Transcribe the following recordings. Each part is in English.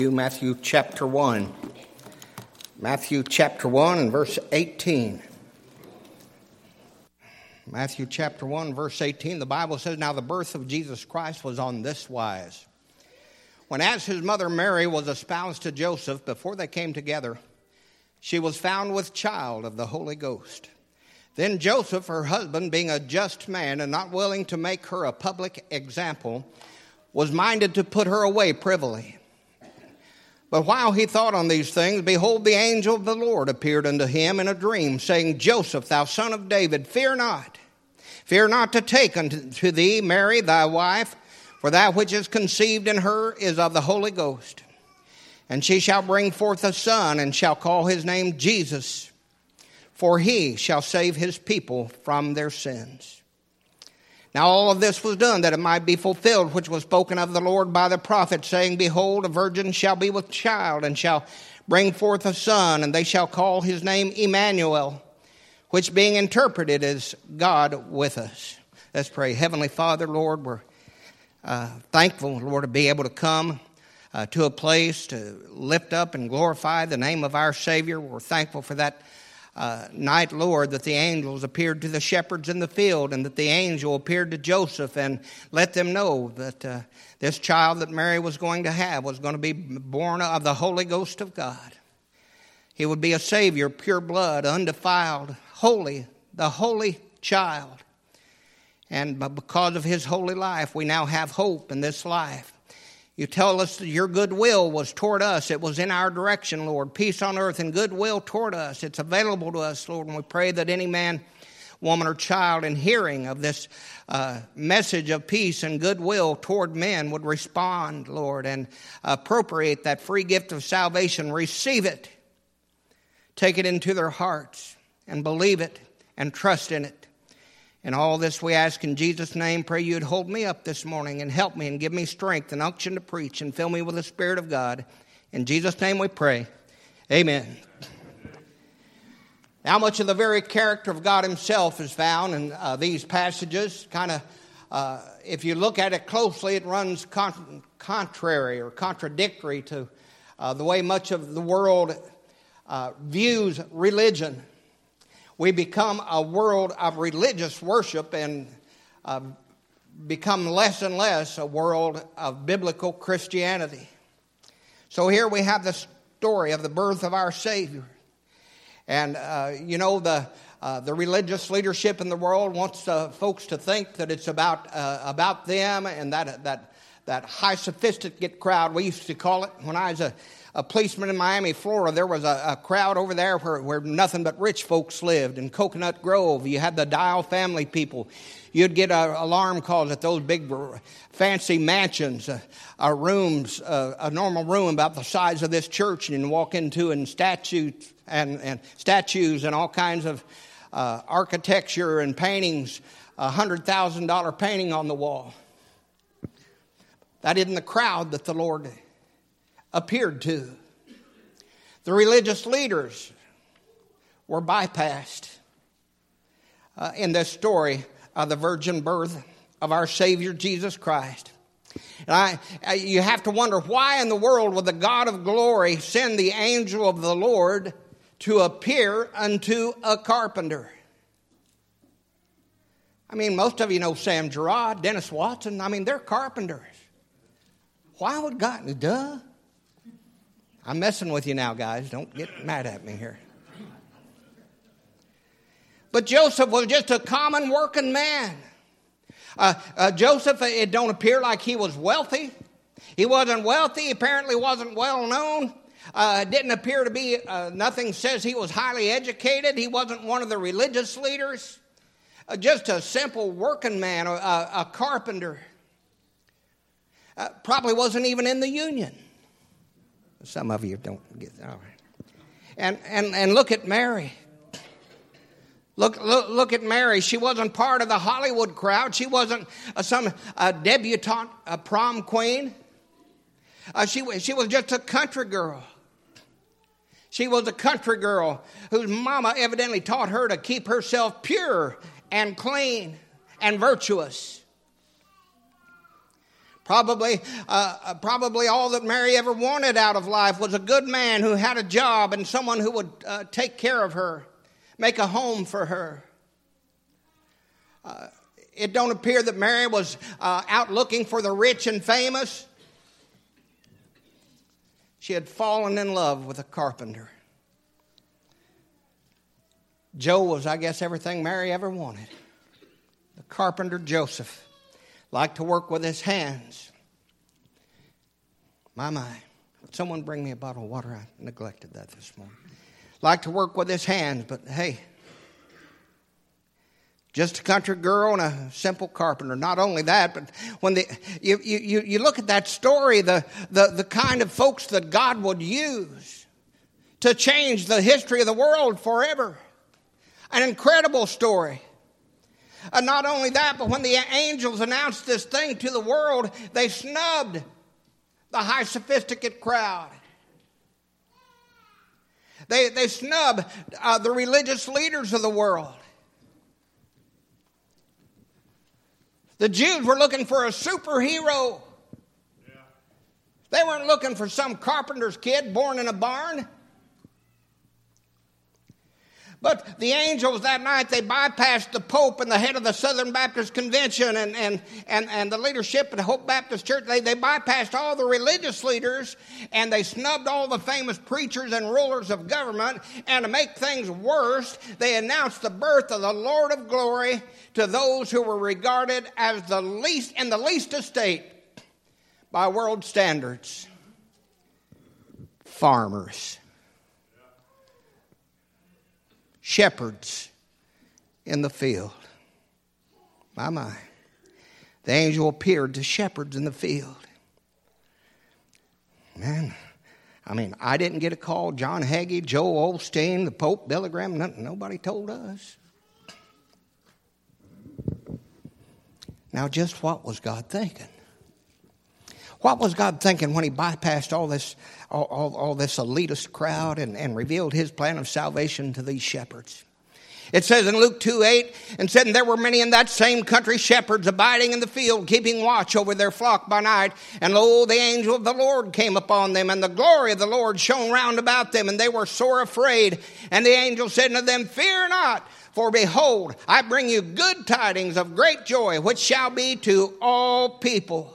Matthew chapter 1. Matthew chapter 1 and verse 18. Matthew chapter 1, verse 18, the Bible says, "Now the birth of Jesus Christ was on this wise. When as his mother Mary was espoused to Joseph, before they came together, she was found with child of the Holy Ghost. Then Joseph, her husband, being a just man and not willing to make her a public example, was minded to put her away privily. But while he thought on these things, behold, the angel of the Lord appeared unto him in a dream, saying, Joseph, thou son of David, fear not to take unto thee Mary thy wife, for that which is conceived in her is of the Holy Ghost. And she shall bring forth a son, and shall call his name Jesus, for he shall save his people from their sins. Now all of this was done that it might be fulfilled, which was spoken of the Lord by the prophet, saying, Behold, a virgin shall be with child, and shall bring forth a son, and they shall call his name Emmanuel, which being interpreted is God with us." Let's pray. Heavenly Father, Lord, we're thankful, Lord, to be able to come to a place to lift up and glorify the name of our Savior. We're thankful for that night, Lord, that the angels appeared to the shepherds in the field, and that the angel appeared to Joseph and let them know that this child that Mary was going to have was going to be born of the Holy Ghost of God. He would be a Savior, pure blood, undefiled, holy, the holy child. And because of his holy life, we now have hope in this life. You tell us that your goodwill was toward us. It was in our direction, Lord. Peace on earth and goodwill toward us. It's available to us, Lord. And we pray that any man, woman, or child in hearing of this message of peace and goodwill toward men would respond, Lord, and appropriate that free gift of salvation. Receive it. Take it into their hearts and believe it and trust in it. And all this we ask in Jesus' name. Pray you'd hold me up this morning and help me and give me strength and unction to preach and fill me with the Spirit of God. In Jesus' name we pray. Amen. Now much of the very character of God himself is found in these passages. If you look at it closely, it runs contrary or contradictory to the way much of the world views religion. We become a world of religious worship and become less and less a world of biblical Christianity. So here we have the story of the birth of our Savior. And, the religious leadership in the world wants folks to think that it's about them and that high sophisticated crowd, we used to call it. When I was a policeman in Miami, Florida, there was a crowd over there where nothing but rich folks lived. In Coconut Grove, you had the Dial family people. You'd get alarm calls at those big fancy mansions, rooms, a normal room about the size of this church, and you walk into and statues and all kinds of architecture and paintings, $100,000 painting on the wall. That isn't the crowd that the Lord appeared to. The religious leaders were bypassed in this story of the virgin birth of our Savior Jesus Christ. And you have to wonder, why in the world would the God of glory send the angel of the Lord to appear unto a carpenter? I mean, most of you know Sam Gerard, Dennis Watson. They're carpenters. Why would God? Duh. I'm messing with you now, guys. Don't get mad at me here. But Joseph was just a common working man. Joseph, it don't appear like he was wealthy. He wasn't wealthy. He apparently wasn't well known. Didn't appear to be, nothing says he was highly educated. He wasn't one of the religious leaders. Just a simple working man, a carpenter. Probably wasn't even in the union. Some of you don't get that. All right. And look at Mary. Look at Mary. She wasn't part of the Hollywood crowd. She wasn't some debutante, a prom queen. She was just a country girl. She was a country girl whose mama evidently taught her to keep herself pure and clean and virtuous. Probably all that Mary ever wanted out of life was a good man who had a job and someone who would take care of her, make a home for her. It don't appear that Mary was out looking for the rich and famous. She had fallen in love with a carpenter. Joe was, I guess, everything Mary ever wanted. The carpenter Joseph liked to work with his hands. My. Would someone bring me a bottle of water? I neglected that this morning. Liked to work with his hands, but hey, just a country girl and a simple carpenter. Not only that, but when you look at that story, the kind of folks that God would use to change the history of the world forever. An incredible story. Not only that, but when the angels announced this thing to the world, they snubbed the high sophisticate crowd. They snubbed the religious leaders of the world. The Jews were looking for a superhero. Yeah. They weren't looking for some carpenter's kid born in a barn. But the angels that night, they bypassed the Pope and the head of the Southern Baptist Convention and the leadership at Hope Baptist Church. They bypassed all the religious leaders and they snubbed all the famous preachers and rulers of government. And to make things worse, they announced the birth of the Lord of glory to those who were regarded as the least in the least estate by world standards. Farmers. Shepherds in the field. My. The angel appeared to shepherds in the field. Man, I mean, I didn't get a call. John Hagee, Joel Osteen, the Pope, Billy Graham, nobody told us. Now, just what was God thinking? What was God thinking when he bypassed all this elitist crowd and revealed his plan of salvation to these shepherds? It says in Luke 2:8, and said, and there were many in that same country shepherds abiding in the field, keeping watch over their flock by night. And lo, the angel of the Lord came upon them, and the glory of the Lord shone round about them, and they were sore afraid. And the angel said unto them, fear not, for behold, I bring you good tidings of great joy, which shall be to all people.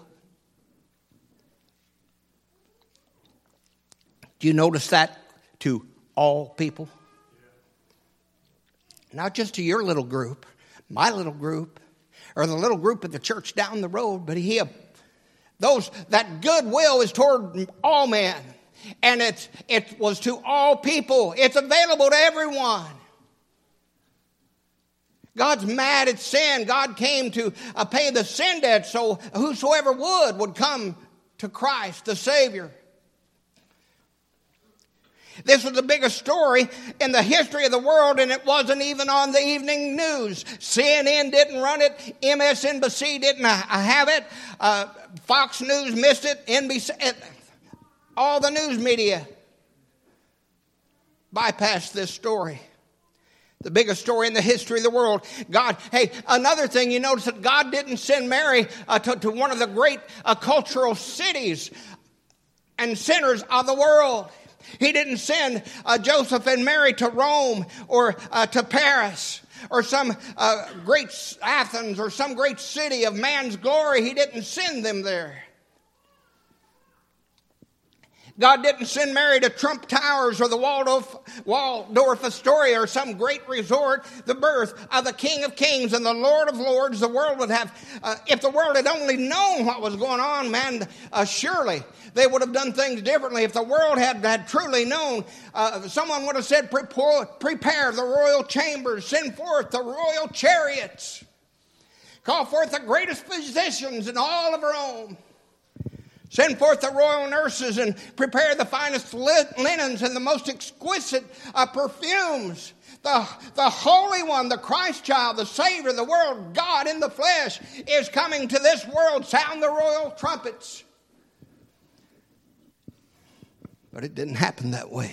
Do you notice that? To all people? Not just to your little group, my little group, or the little group of the church down the road, but that goodwill is toward all men. And it was to all people. It's available to everyone. God's mad at sin. God came to pay the sin debt so whosoever would come to Christ, the Savior. This was the biggest story in the history of the world, and it wasn't even on the evening news. CNN didn't run it. MSNBC didn't have it. Fox News missed it. NBC, all the news media bypassed this story. The biggest story in the history of the world. God, hey, another thing, you notice that God didn't send Mary to one of the great cultural cities and centers of the world. He didn't send Joseph and Mary to Rome or to Paris or some great Athens or some great city of man's glory. He didn't send them there. God didn't send Mary to Trump Towers or the Waldorf Astoria or some great resort. The birth of the King of Kings and the Lord of Lords. The world would have, if the world had only known what was going on, man, surely they would have done things differently. If the world had truly known, someone would have said, prepare the royal chambers, send forth the royal chariots, call forth the greatest physicians in all of Rome. Send forth the royal nurses and prepare the finest linens and the most exquisite perfumes. The Holy One, the Christ child, the Savior of the world, God in the flesh, is coming to this world. Sound the royal trumpets. But it didn't happen that way.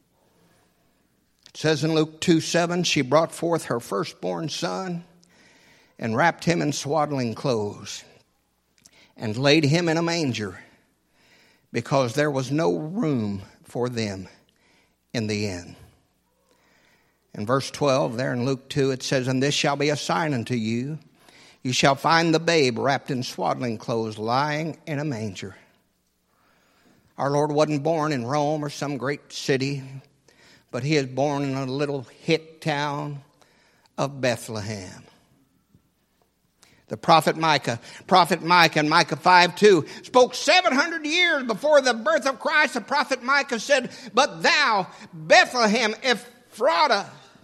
It says in Luke 2:7, she brought forth her firstborn son and wrapped him in swaddling clothes and laid him in a manger, because there was no room for them in the inn. In verse 12 there in Luke 2, it says, and this shall be a sign unto you. You shall find the babe wrapped in swaddling clothes, lying in a manger. Our Lord wasn't born in Rome or some great city, but he is born in a little hick town of Bethlehem. The prophet Micah in Micah 5:2 spoke 700 years before the birth of Christ. The prophet Micah said, But thou, Bethlehem Ephratah,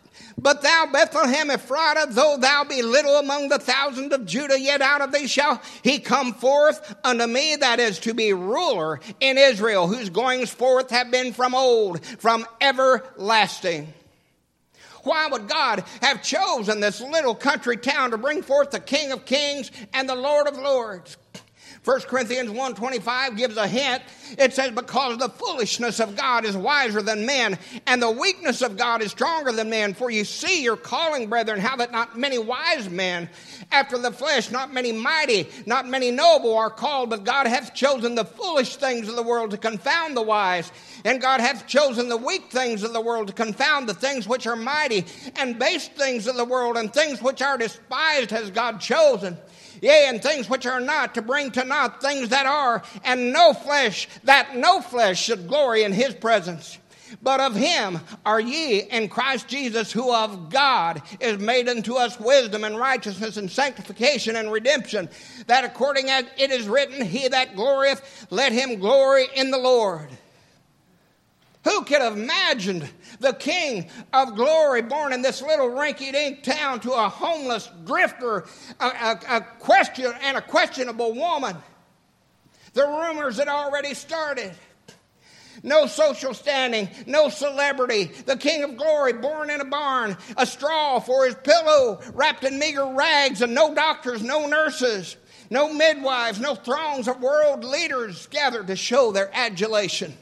though thou be little among the thousands of Judah, yet out of thee shall he come forth unto me, that is to be ruler in Israel, whose goings forth have been from old, from everlasting. Why would God have chosen this little country town to bring forth the King of Kings and the Lord of Lords? 1 Corinthians 1:25 gives a hint. It says, because the foolishness of God is wiser than men, and the weakness of God is stronger than men. For you see your calling, brethren, how that not many wise men after the flesh, not many mighty, not many noble are called, but God hath chosen the foolish things of the world to confound the wise. And God hath chosen the weak things of the world to confound the things which are mighty, and base things of the world, and things which are despised has God chosen. Yea, and things which are not, to bring to naught things that are, and that no flesh should glory in his presence. But of him are ye in Christ Jesus, who of God is made unto us wisdom and righteousness and sanctification and redemption, that according as it is written, he that glorieth, let him glory in the Lord. Who could have imagined the King of glory born in this little rinky-dink town to a homeless drifter, a questionable woman? The rumors had already started. No social standing, no celebrity. The King of glory born in a barn, a straw for his pillow, wrapped in meager rags, and no doctors, no nurses, no midwives, no throngs of world leaders gathered to show their adulation.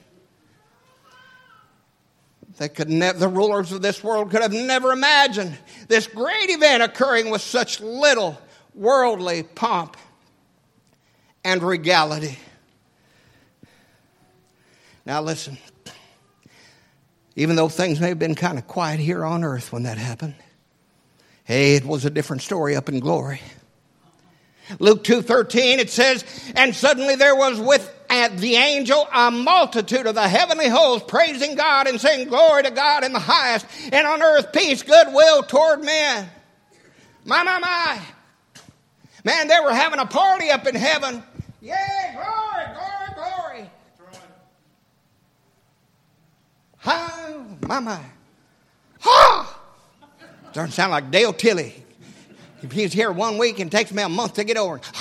The rulers of this world could have never imagined this great event occurring with such little worldly pomp and regality. Now listen, even though things may have been kind of quiet here on earth when that happened, hey, it was a different story up in glory. Luke 2:13, it says, and suddenly there was with the angel a multitude of the heavenly host praising God and saying, glory to God in the highest, and on earth peace, goodwill toward men. My. Man, they were having a party up in heaven. Yay, glory. Hi, my. Ha! Doesn't sound like Dale Tilley. If he's here 1 week and takes me a month to get over it.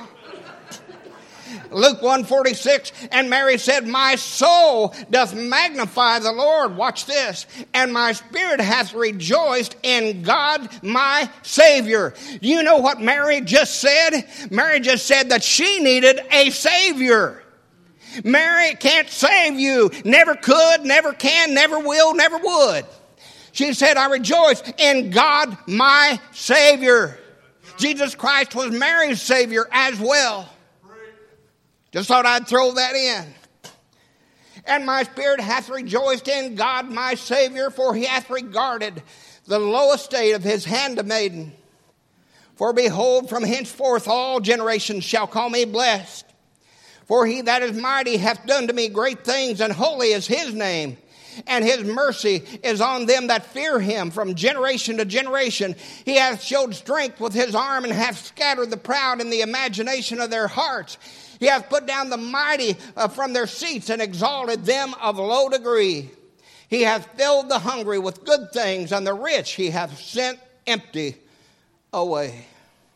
Luke 1:46, and Mary said, my soul doth magnify the Lord. Watch this. And my spirit hath rejoiced in God my Savior. You know what Mary just said? Mary just said that she needed a Savior. Mary can't save you. Never could, never can, never will, never would. She said, I rejoice in God my Savior. Jesus Christ was Mary's Savior as well. Just thought I'd throw that in. And my spirit hath rejoiced in God my Savior, for he hath regarded the low estate of his handmaiden. For behold, from henceforth all generations shall call me blessed. For he that is mighty hath done to me great things, and holy is his name. And his mercy is on them that fear him from generation to generation. He hath showed strength with his arm, and hath scattered the proud in the imagination of their hearts. He hath put down the mighty from their seats, and exalted them of low degree. He hath filled the hungry with good things, and the rich he hath sent empty away.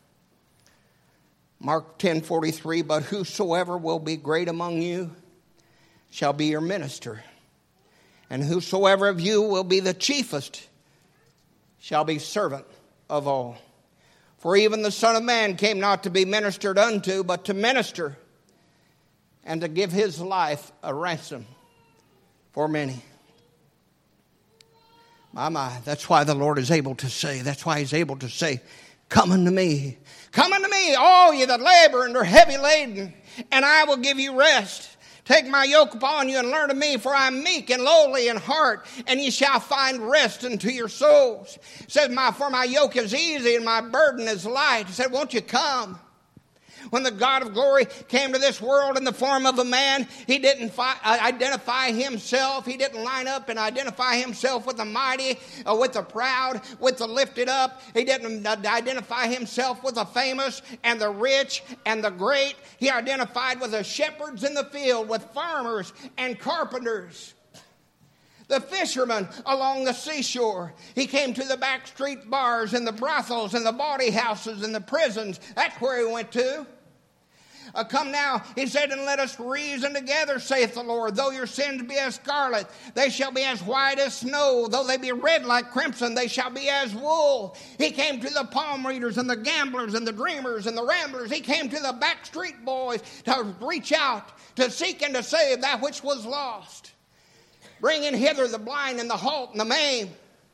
Mark 10:43, but whosoever will be great among you shall be your minister. And whosoever of you will be the chiefest shall be servant of all. For even the Son of Man came not to be ministered unto, but to minister, and to give his life a ransom for many. My, that's why the Lord is able to say, that's why he's able to say, Come unto me. Come unto me, all ye that labor and are heavy laden, and I will give you rest. Take my yoke upon you and learn of me, for I am meek and lowly in heart, and ye shall find rest unto your souls. It says, for my yoke is easy and my burden is light. He said, won't you come? When the God of glory came to this world in the form of a man, he didn't identify himself. He didn't line up and identify himself with the mighty, with the proud, with the lifted up. He didn't identify himself with the famous and the rich and the great. He identified with the shepherds in the field, with farmers and carpenters, the fishermen along the seashore. He came to the back street bars and the brothels and the bawdy houses and the prisons. That's where he went to. Come now, he said, and let us reason together, saith the Lord. Though your sins be as scarlet, they shall be as white as snow. Though they be red like crimson, they shall be as wool. He came to the palm readers and the gamblers and the dreamers and the ramblers. He came to the back street boys to reach out, to seek and to save that which was lost. Bringing hither the blind and the halt and the maimed.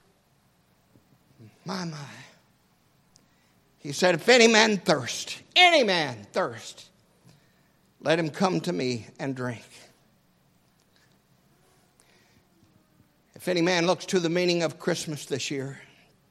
My. He said, if any man thirst, let him come to me and drink. If any man looks to the meaning of Christmas this year,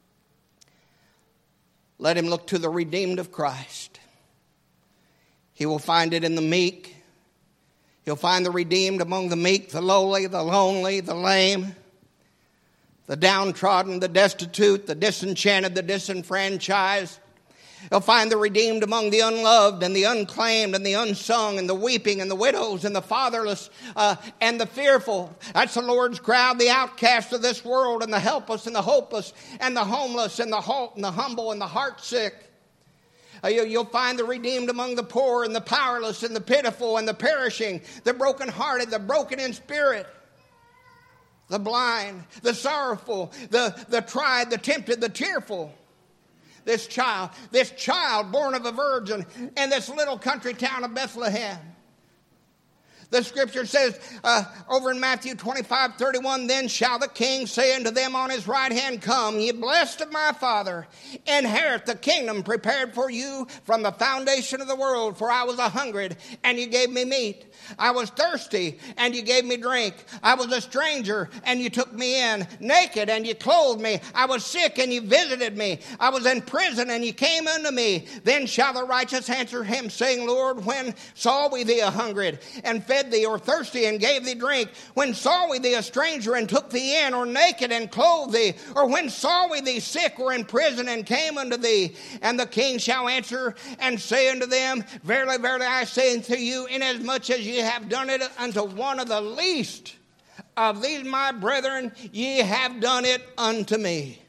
let him look to the redeemed of Christ. He will find it in the meek. He'll find the redeemed among the meek, the lowly, the lonely, the lame, the downtrodden, the destitute, the disenchanted, the disenfranchised. He'll find the redeemed among the unloved and the unclaimed and the unsung and the weeping and the widows and the fatherless and the fearful. That's the Lord's crowd, the outcast of this world and the helpless and the hopeless and the homeless and the halt and the humble and the heartsick. You'll find the redeemed among the poor and the powerless and the pitiful and the perishing, the brokenhearted, the broken in spirit, the blind, the sorrowful, the tried, the tempted, the tearful. This child born of a virgin in this little country town of Bethlehem. The scripture says over in Matthew 25:31, then shall the king say unto them on his right hand, come, ye blessed of my Father, inherit the kingdom prepared for you from the foundation of the world. For I was a hungered, and you gave me meat. I was thirsty, and you gave me drink. I was a stranger, and you took me in. Naked, and you clothed me. I was sick, and you visited me. I was in prison, and you came unto me. Then shall the righteous answer him, saying, Lord, when saw we thee a hungered, and fed thee, or thirsty, and gave thee drink? When saw we thee a stranger, and took thee in, or naked, and clothed thee? Or when saw we thee sick, or in prison, and came unto thee? And the king shall answer and say unto them, verily, verily, I say unto you, inasmuch as ye have done it unto one of the least of these my brethren, ye have done it unto me.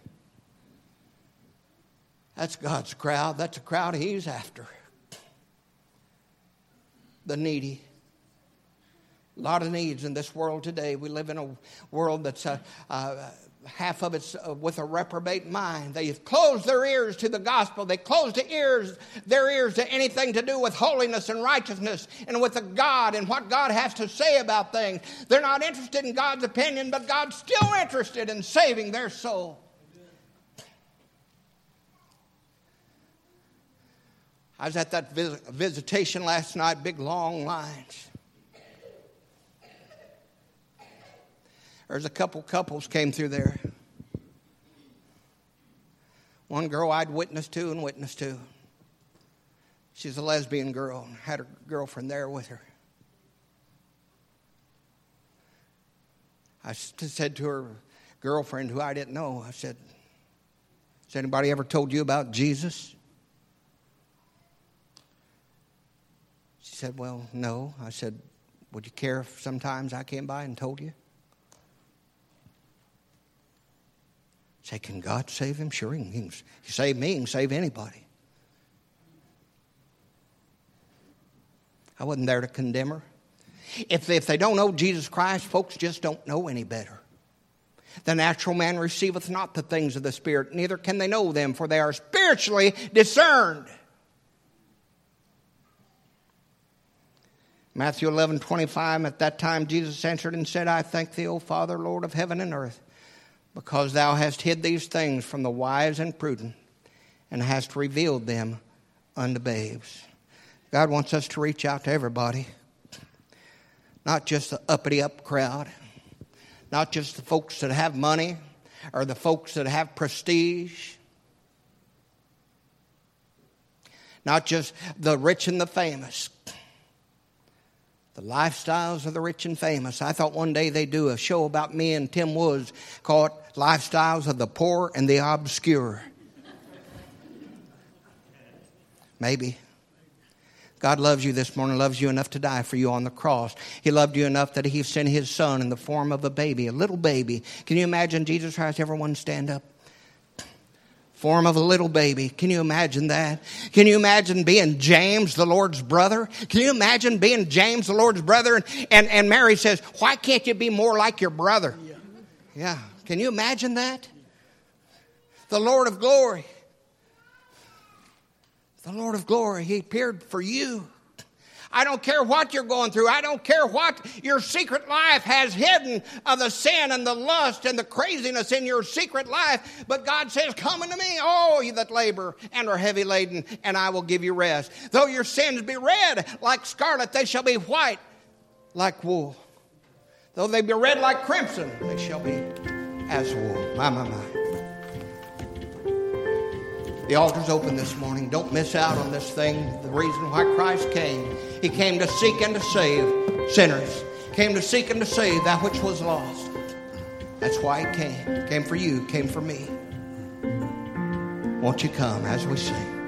That's God's crowd. That's a crowd he's after. The needy. A lot of needs in this world today. We live in a world that's half of it's with a reprobate mind. They've closed their ears to the gospel. They closed their ears to anything to do with holiness and righteousness and with the God and what God has to say about things. They're not interested in God's opinion, but God's still interested in saving their soul. I was at that visitation last night, big long lines. There's a couple couples came through there. One girl I'd witnessed to. She's a lesbian girl and had her girlfriend there with her. I said to her girlfriend, who I didn't know, I said, has anybody ever told you about Jesus? She said, well, no. I said, would you care if sometimes I came by and told you? Say, can God save him? Sure, he can save me, he can save anybody. I wasn't there to condemn her. If they don't know Jesus Christ, folks just don't know any better. The natural man receiveth not the things of the Spirit, neither can they know them, for they are spiritually discerned. Matthew 11:25, at that time Jesus answered and said, I thank thee, O Father, Lord of heaven and earth, because thou hast hid these things from the wise and prudent, and hast revealed them unto babes. God wants us to reach out to everybody, not just the uppity up crowd, not just the folks that have money or the folks that have prestige, not just the rich and the famous. The lifestyles of the rich and famous. I thought one day they'd do a show about me and Tim Woods called Lifestyles of the Poor and the Obscure. Maybe. God loves you this morning, loves you enough to die for you on the cross. He loved you enough that He sent His Son in the form of a baby, a little baby. Can you imagine Jesus Christ? Everyone stand up. Form of a little baby. Can you imagine that? Can you imagine being James, the Lord's brother? Can you imagine being James, the Lord's brother? And Mary says, why can't you be more like your brother? Yeah. Can you imagine that? The Lord of glory. The Lord of glory. He appeared for you. I don't care what you're going through. I don't care what your secret life has hidden of the sin and the lust and the craziness in your secret life. But God says, come unto me, all you that labor and are heavy laden, and I will give you rest. Though your sins be red like scarlet, they shall be white like wool. Though they be red like crimson, they shall be as wool. My. The altar's open this morning. Don't miss out on this thing. The reason why Christ came. He came to seek and to save sinners. Came to seek and to save that which was lost. That's why He came. Came for you. Came for me. Won't you come as we sing?